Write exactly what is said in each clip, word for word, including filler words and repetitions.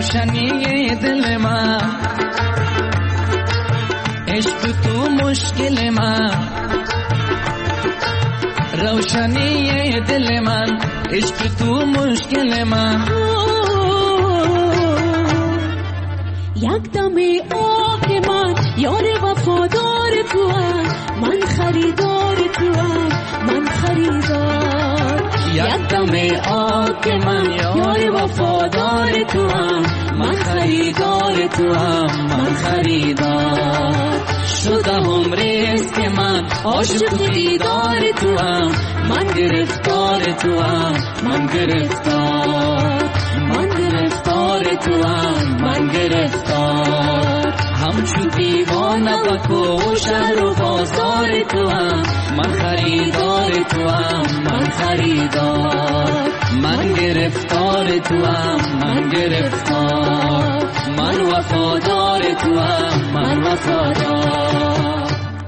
روشنی دل من، عشق تو مشکل من، روشنی دل من، عشق تو مشکل من. یک دم آه من یار وفادار تو هم، من خریدار تو هم، من خریدار. یک دم آه من یار وفادار تو هم، من خریدار تو هم، من خریدار. شده هم ریز که من عاشق دیدار تو هم، من گرفتار تو هم، من گرفتار. من گرفتار تو هم، من گرفتار. همچو دیوانه و کوشر و بازار تو هم، من خریدار تو هم، من خریدار. من گرفتار تو هم، من گرفتار. من وفادار تو هم، من وفادار.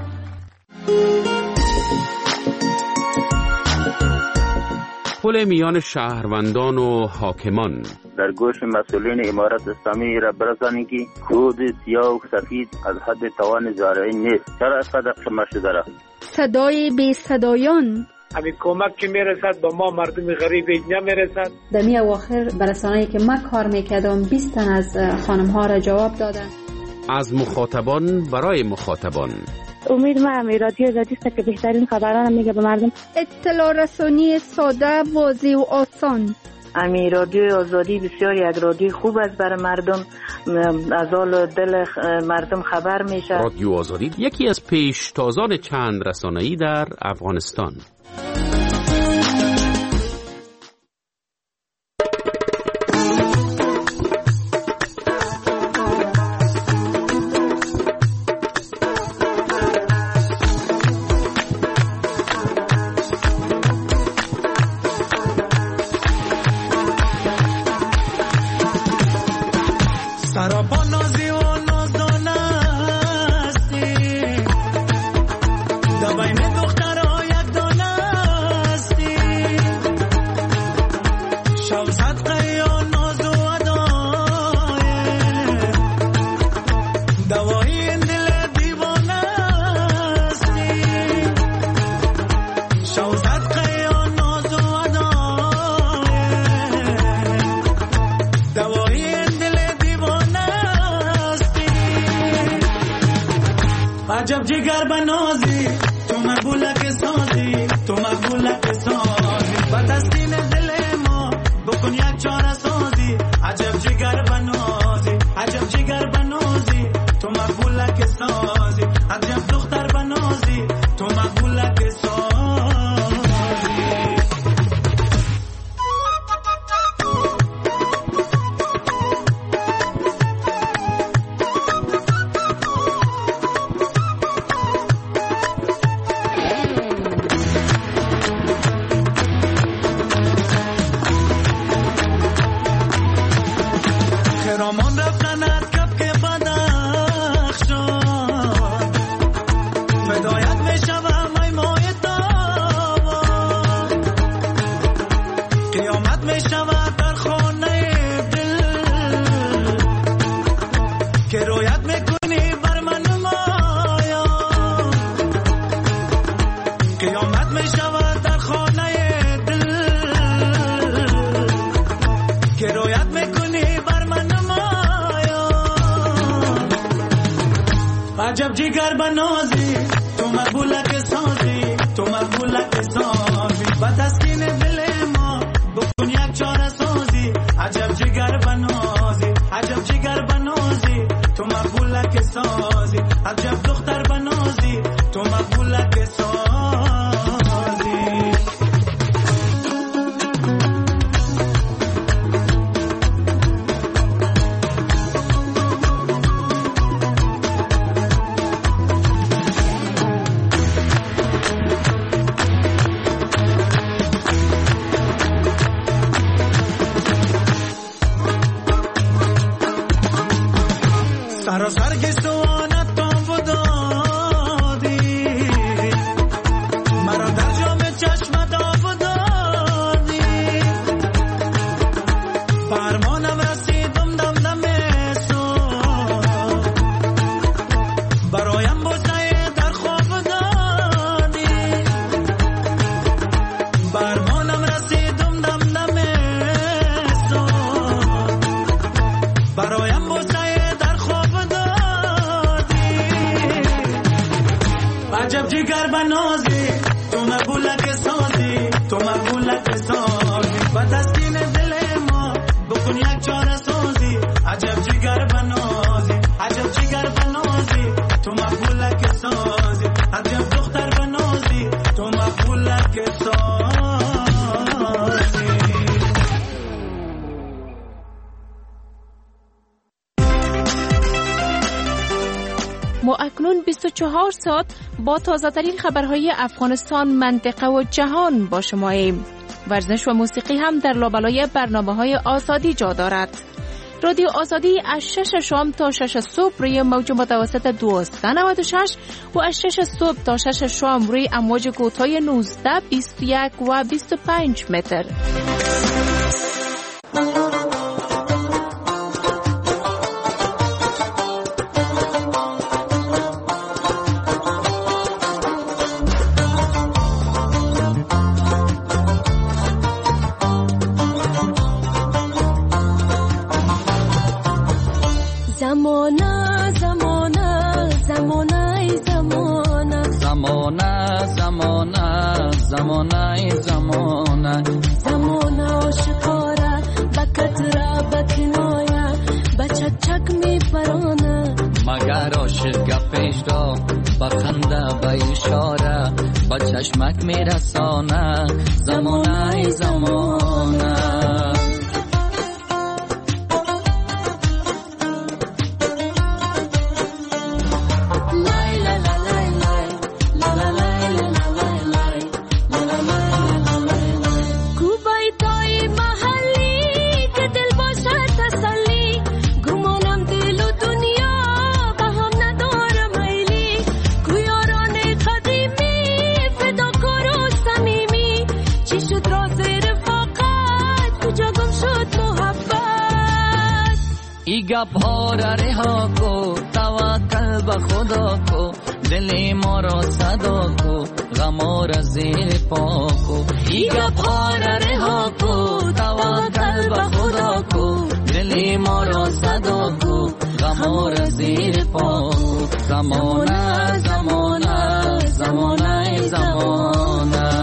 پل میان شهروندان و حاکمان. در گوش مسئولین امارت اسلامی را برسانید که کود سیاه و سفید از حد توان زارعین نیست. چرا صدق شما شده را؟ صدای بی صدایان. همین کمک که میرسد با ما مردم غریب اینجا میرسد. در می اواخر برسانه‌ای که من کار میکردم بیست تن از خانم ها را جواب دادن. از مخاطبان برای مخاطبان. امید ما رادیو آزادی است که بهترین خبران میگه به مردم. اطلاع رسانی ساده، واضح و آسان. امی رادیو آزادی بسیار یک رادیو خوب است برای مردم، از حال دل مردم خبر میشه. رادیو آزادی یکی از پیشتازان چند رسانه‌ای در افغانستان. عجب جگر بنازی تو مقبوله که سازی، تو مقبوله که سازی با تسکین دل ما بکن یک چاره سازی. عجب جگر بنازی، عجب جگر بنازی تو مقبوله که سازی. عجب دختر بنازی تو مقبوله که سازی. خرامان رفتنت کف که بدخشان فدایت میشوم ای مای تابان. قیامت میشود در خانه دل که رویت میکنی بر من مایا. قیامت میشود در خانه دل که رویت میکنی بر من. عجب جگر بنازی تو مقبوله که سازی، تو مقبوله که سازی با تسکین دل ما بکن یک چاره سازی. عجب جگر بنازی، عجب جگر بنازی تو مقبوله که سازی. عجب دختر بنازی تو مقبوله که سازی. که سازی با تسکین دل ما بکن یک چاره سازی عجب جگر بنازی عجب جگر بنازی تو مقبول که سازی عجب دختر بنازی تو مقبول که سازی. ما اکنون بیست و چهار ساعت با تازه‌ترین خبرهای افغانستان، منطقه و جهان با شماییم. ورزش و موسیقی هم در لابلای برنامه‌های آزادی جا دارد. رادیو آزادی از شش شام تا شش صبح روی موج متوسط دویست و نود و شش و از شش صبح تا شش شام روی امواج کوتاه نوزده، بیست و یک و بیست و پنج متر. چشمک میرسانه زمانه زمانه گپ‌ها را رها کو توکل به خدا کو دل ما را صدا کو غم را زیر پا کو ای گپ‌ها را رها کو توکل به خدا کو دل ما را صدا کو غم را زیر پا کو زمانه زمانه زمانه زمانه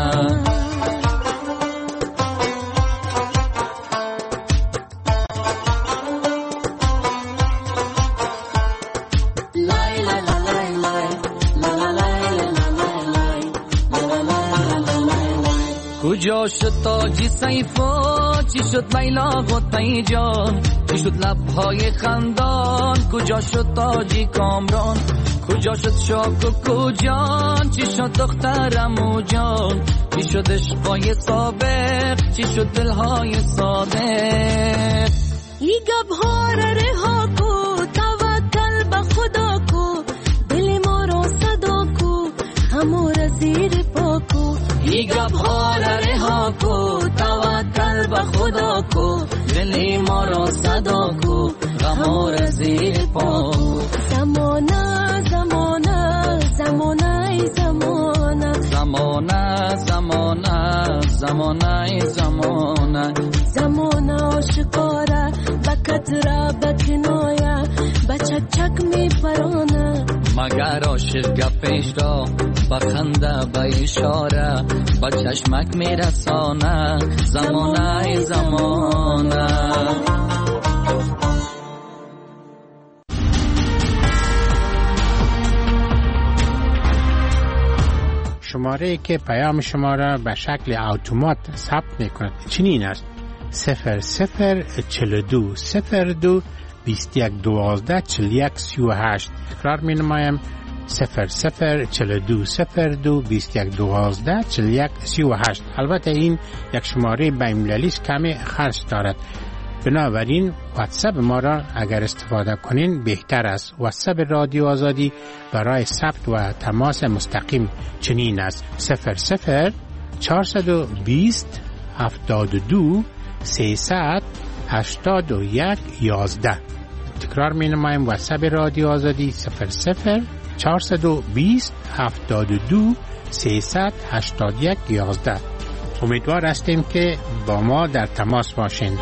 کجا شد تاجی سیفا چی شد لیلا غطی جان چی شد لبهای خندان کجا شد تاجی کامران کجا شد شاک و کجان چی شد دخترم و جان چی شد عشقای سابق چی شد دلهای صادق ای گبها را رها کو توکل به خدا کو دل ما را صدا کو همو را زیر پا کو ای گبها را رها کو توکل به خدا کو دل ما را صدا کو غم را زیر پا کو زمانه زمانه زمانه زمانه زمانه زمانه زمانه زمانه زمانه آشکاره بکتره بکنایه بچک چک می پرانه مگر عاشق گپش را بخنده به اشاره با چشمک میرسانه زمانه زمانه. شماره که پیام شما را به شکل اتومات ثبت میکند چنین است: صفر صفر چهل و دو صفر دو بیست و یک دوازده چهل و یک سی و هشت. تکرار می نمایم: صفر صفر چهل و دو صفر دو بیست و یک دوازده چهل و یک سی و هشت. البته این یک شماره بین‌المللی است، کمی خرج دارد، بنابراین واتساپ ما را اگر استفاده کنین بهتر است. واتساپ رادیو آزادی برای ثبت و تماس مستقیم چنین است: صفر صفر چهارصد و بیست هفتاد و دو سیصد هشتاد و یک یازده. تکرار می نمایم: واتساپ رادیو آزادی صفر صفر چهارصد و بیست هفتاد و دو سیصد هشتاد و یک یازده. امیدوار هستیم که با ما در تماس باشین.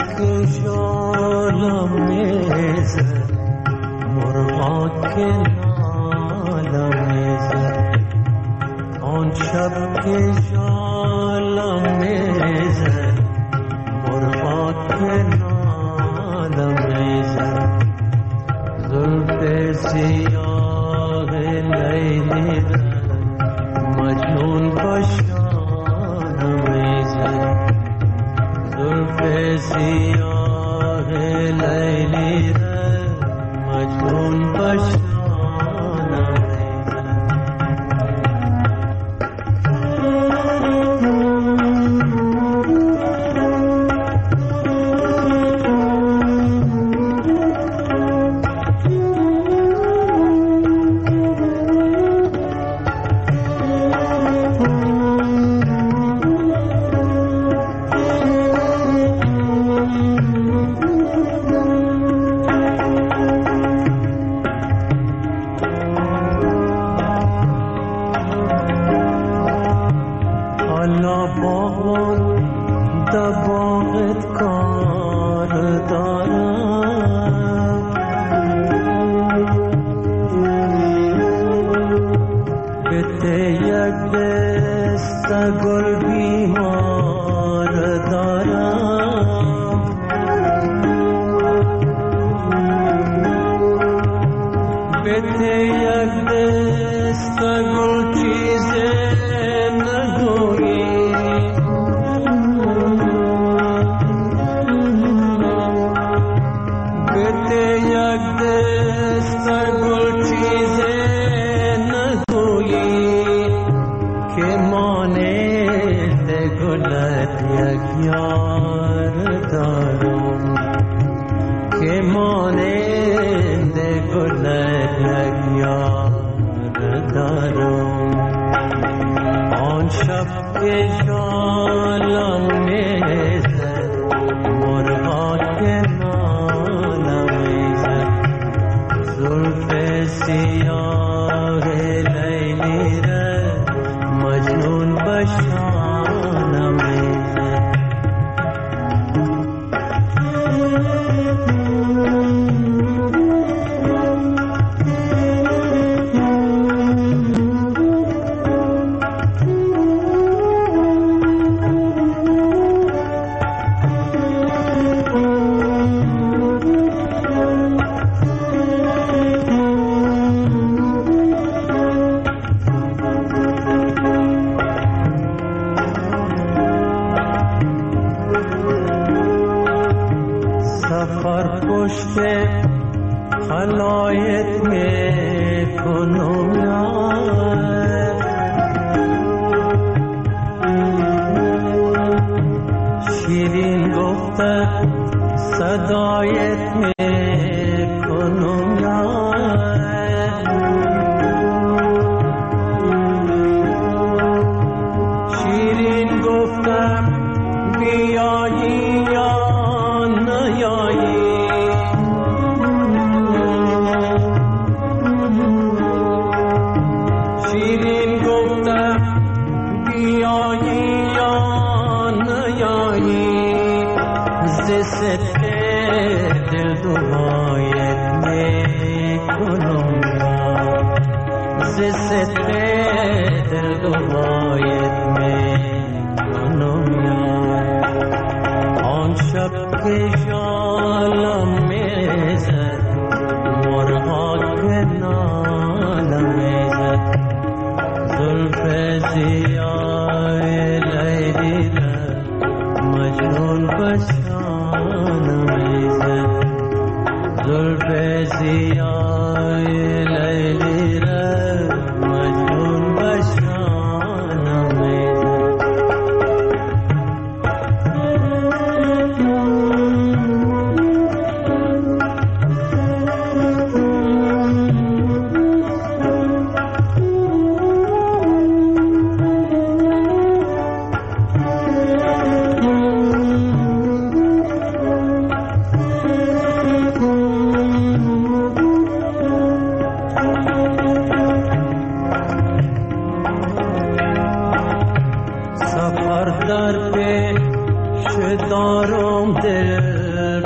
که جالم میزد مرغا که نالم میزد آن شب که جالم میزد مرغا که نالم میزد زلف سیاه لیلی مجنون باشانم میزد زلف سیاه لیلی مجنون باشانم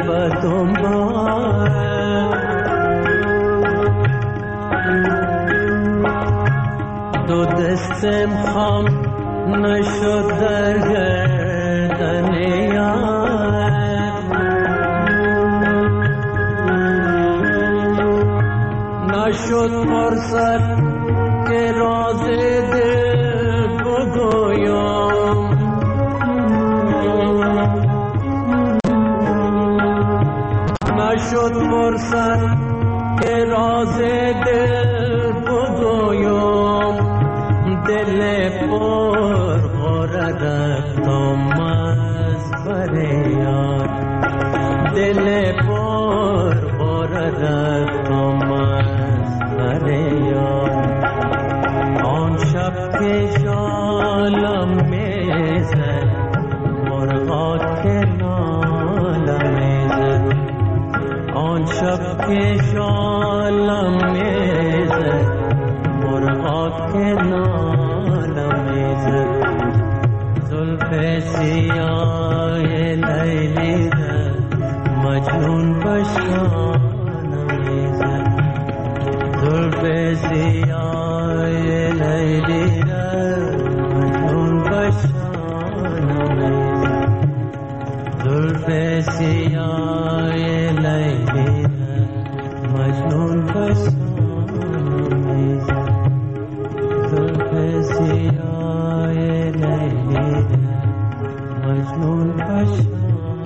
دو دستم خام نشد در گردن یار، نشد فرصت که راز دل بگویم، نشد فرصت که راز دل بگویم، دل پر غرد رفتم از بر یار، دل پر غرد رفتم از بر یار. آن شب که شالم میزد مرغا که نالم میزد، آن شب که شالم میزد مرغا که نالم میزد، زلف سیاه لیلی در مجنون بشانم میزد، زلف سیاه لیلی در مجنون بشانم میزد، زلف سیاه لیلی در مجنون بشانم میزد، زلف سیاه لیلی در مجنون بشانم.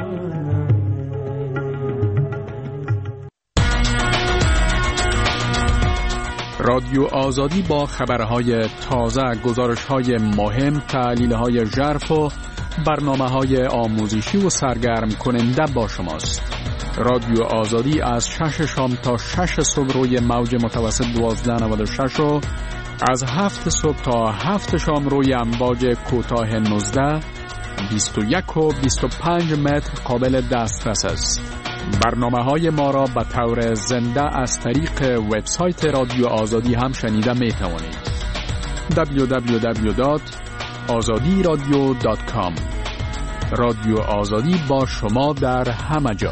رادیو آزادی با خبرهای تازه، گزارش‌های مهم، تحلیل‌های ژرف و برنامه‌های آموزشی و سرگرم کننده با شماست. رادیو آزادی از شش شام تا شش صبح روی موج متوسط دوازده نود و شش و از هفت صبح تا هفت شام روی امواج کوتاه نوزده، بیست و یک و بیست و پنج متر قابل دسترس است. برنامه‌های ما را به طور زنده از طریق وبسایت رادیو آزادی هم شنیده می توانید. دبلیو دبلیو دبلیو دات آزادی رادیو دات کام. رادیو آزادی با شما در همه جا.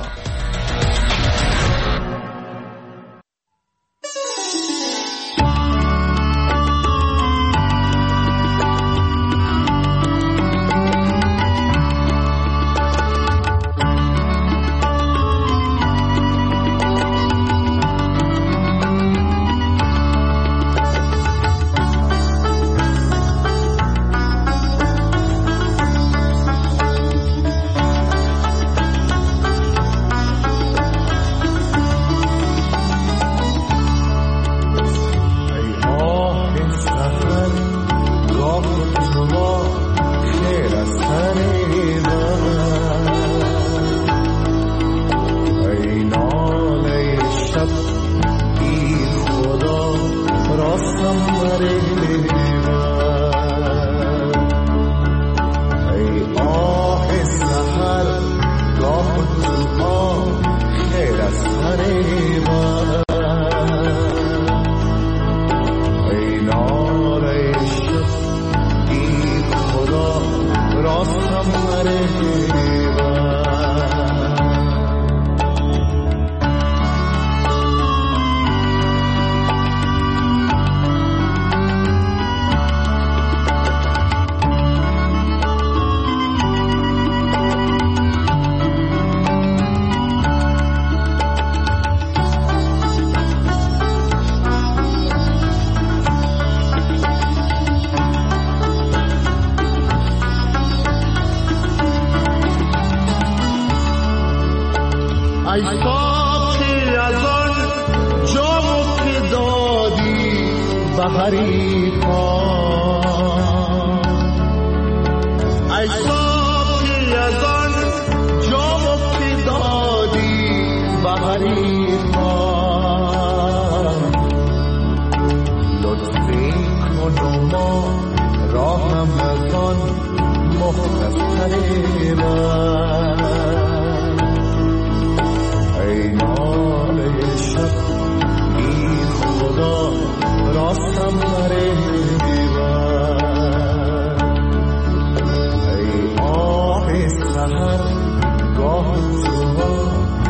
ای آه سحر گاه تو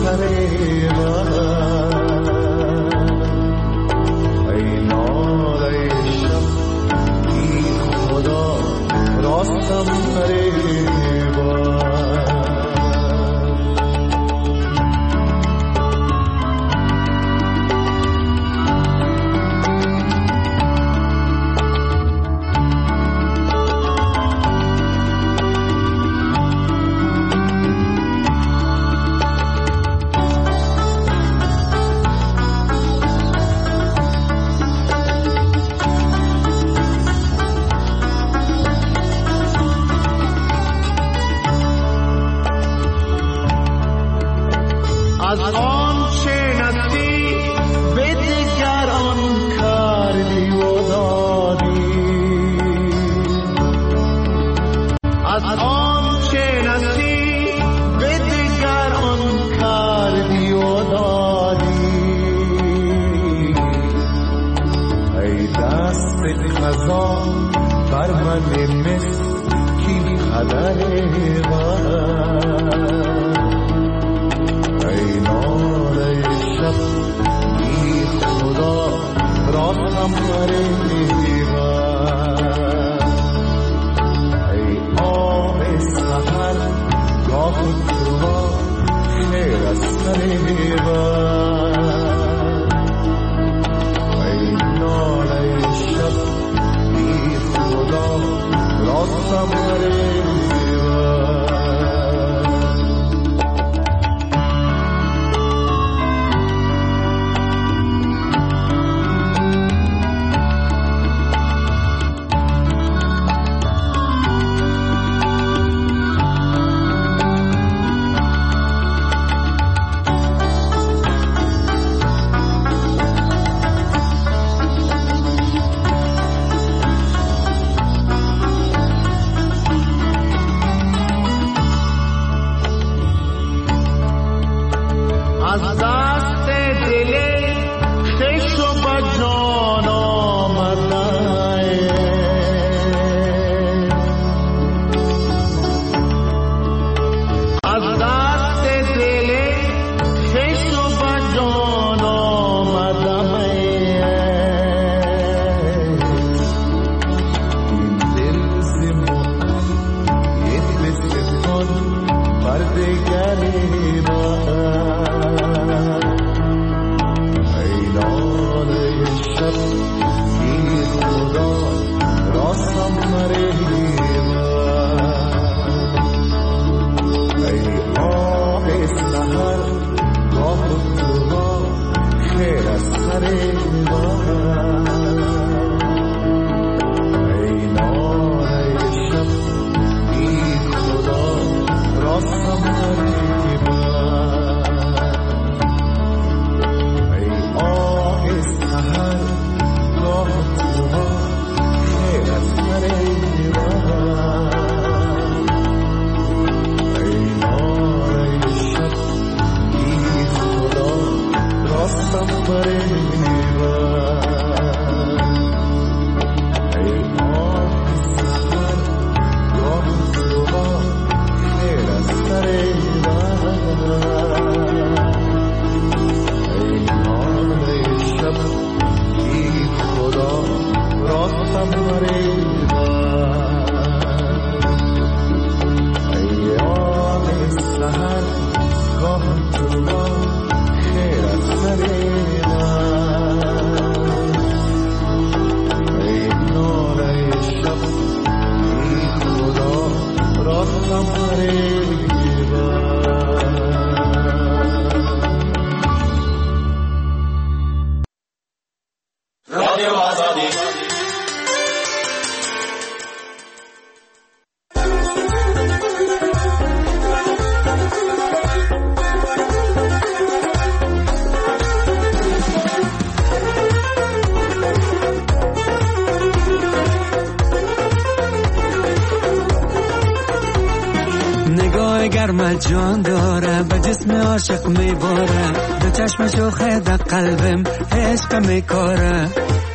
گرم جان داره به جسم عاشق میباره دو چشم شوخه در قلبم عشق میکاره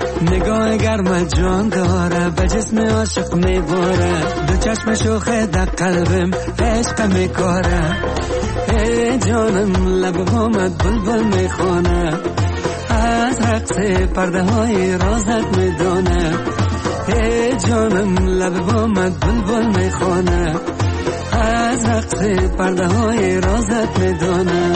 نگاه گرم جان داره به جسم عاشق میباره دو چشم شوخه در قلبم عشق میکاره ای جانم لب آمد بلبل میخوانه از رقص پرده های رازت میدانه ای جانم لب آمد بلبل میخوانه از رقص پرده های رازت میدانه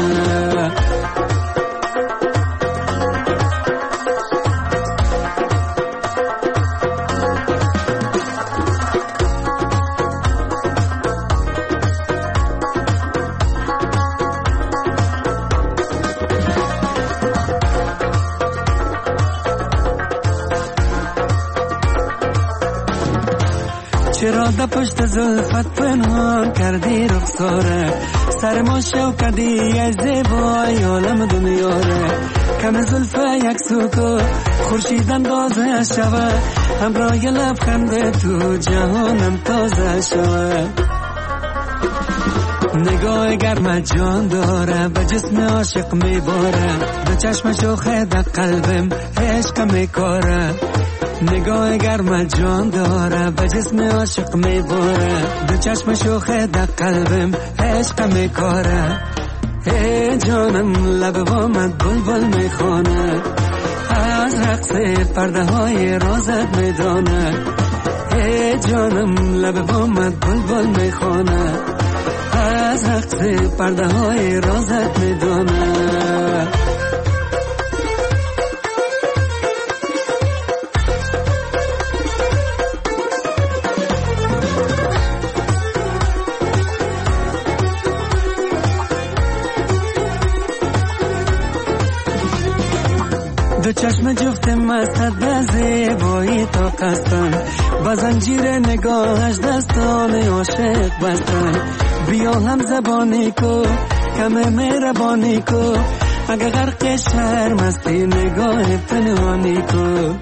چرا در پشت زلفت پنهان کردی رخساره سر ما شو کردی از زیبای عالم دنیا ره کم زلف یک سوکو خورشید اندازه شوه همراه لبخند تو جهانم تازه شوه نگاه گرم جان داره به جسم عاشق میباره به چشم شوخه در قلبم عشق میکاره نگاه گرم جان داره به جسم عاشق میباره به چشم شوخه در قلبم عشق میکاره ای جانم لب آمد بلبل میخوانه از رقص پرده های رازت میدانه ای جانم لب آمد بلبل میخوانه از رقص پرده های رازت میدانه دو چشم جفت مستت به زیبایی تا قصدن با زنجیر نگاهش دستان عاشق بستن بیا هم زبانی کو کم مهربانی کو اگه غرق شرم هستی نگاه پنهانی کو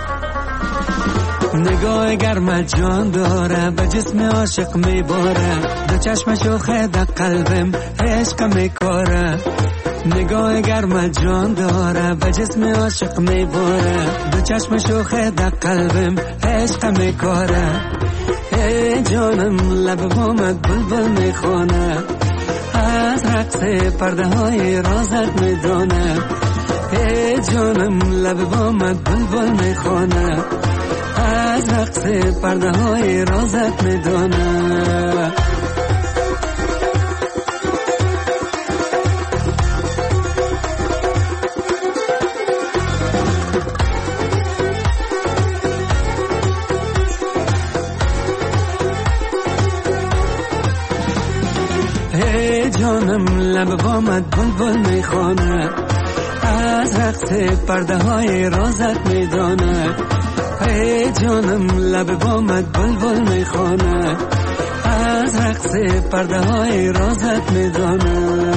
نگاه گرم جان داره به جسم عاشق میباره دو چشم شوخه در قلبم عشق میکاره نگاه گرم جان داره به جسم عاشق میباره دو چشم شوخه در قلبم عشق میکاره ای جانم لب آمد بلبل میخوانه از رقص پرده های رازت میدانه ای جانم لب آمد بلبل میخوانه از رقص پرده های رازت میدانه جانم لب آمد بلبل میخوانه از رقص پرده های رازت میدانه ای جانم لب آمد بلبل میخوانه از رقص پرده های رازت میدانه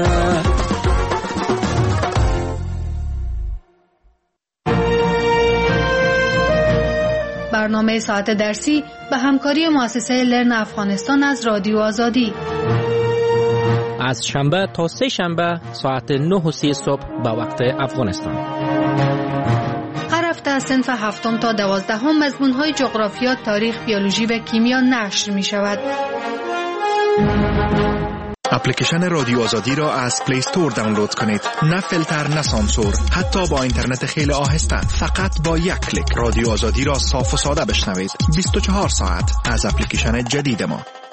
برنامه ساعت درسی به همکاری مؤسسه لرن افغانستان از رادیو آزادی از شنبه تا سه شنبه ساعت نه و سی صبح به وقت افغانستان. هر هفته از صنف هفتم تا دوازدهم مضمون‌های جغرافیا، تاریخ، بیولوژی و کیمیا نشر می‌شود. اپلیکیشن رادیو آزادی را از پلی استور دانلود کنید. نه فیلتر نه سانسور، حتی با اینترنت خیلی آهسته. فقط با یک کلیک رادیو آزادی را صاف و ساده بشنوید. بیست و چهار ساعت از اپلیکیشن جدید ما.